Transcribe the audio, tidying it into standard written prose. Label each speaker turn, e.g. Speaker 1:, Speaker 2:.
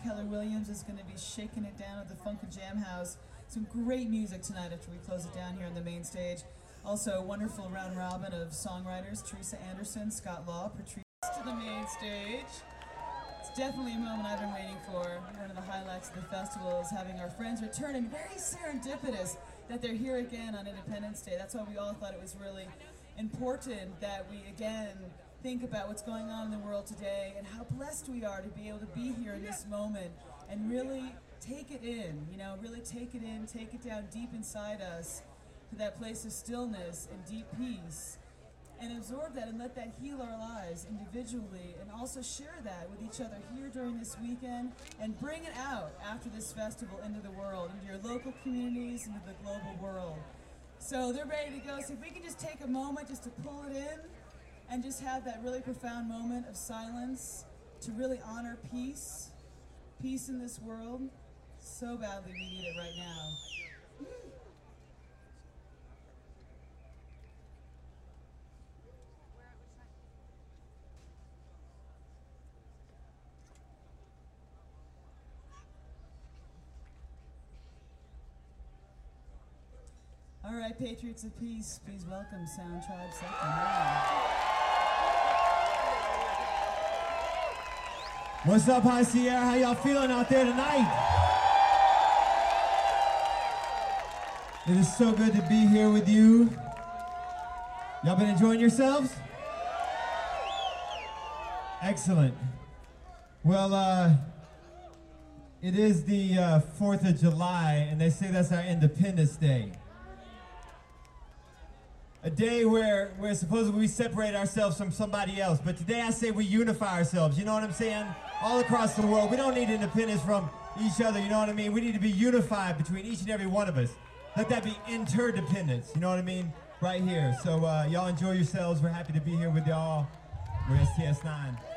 Speaker 1: Keller Williams is going to be shaking it down at the Funk and Jam House. Some great music tonight after we close it down here on the main stage. Also, a wonderful round robin of songwriters, Teresa Anderson, Scott Law, Patrice to the main stage. It's definitely a moment I've been waiting for. One of the highlights of the festival is having our friends return, and very serendipitous that they're here again on Independence Day. That's why we all thought it was really important that we again think about what's going on in the world today and how blessed we are to be able to be here in this moment and really take it in, you know, really take it in, take it down deep inside us to that place of stillness and deep peace, and absorb that and let that heal our lives individually, and also share that with each other here during this weekend and bring it out after this festival into the world, into your local communities, into the global world. So they're ready to go. So if we can just take a moment just to pull it in and just have that really profound moment of silence to really honor peace, peace in this world. So badly we need it right now. All right, Patriots of Peace, please welcome Sound Tribe Second.
Speaker 2: What's up, High Sierra? How y'all feeling out there tonight? It is so good to be here with you. Y'all been enjoying yourselves? Excellent. Well, it is the 4th of July, and they say that's our Independence Day. A day where supposedly we separate ourselves from somebody else, but today I say we unify ourselves, you know what I'm saying? All across the world. We don't need independence from each other, you know what I mean? We need to be unified between each and every one of us. Let that be interdependence, you know what I mean? Right here. So y'all enjoy yourselves. We're happy to be here with y'all. We're STS9.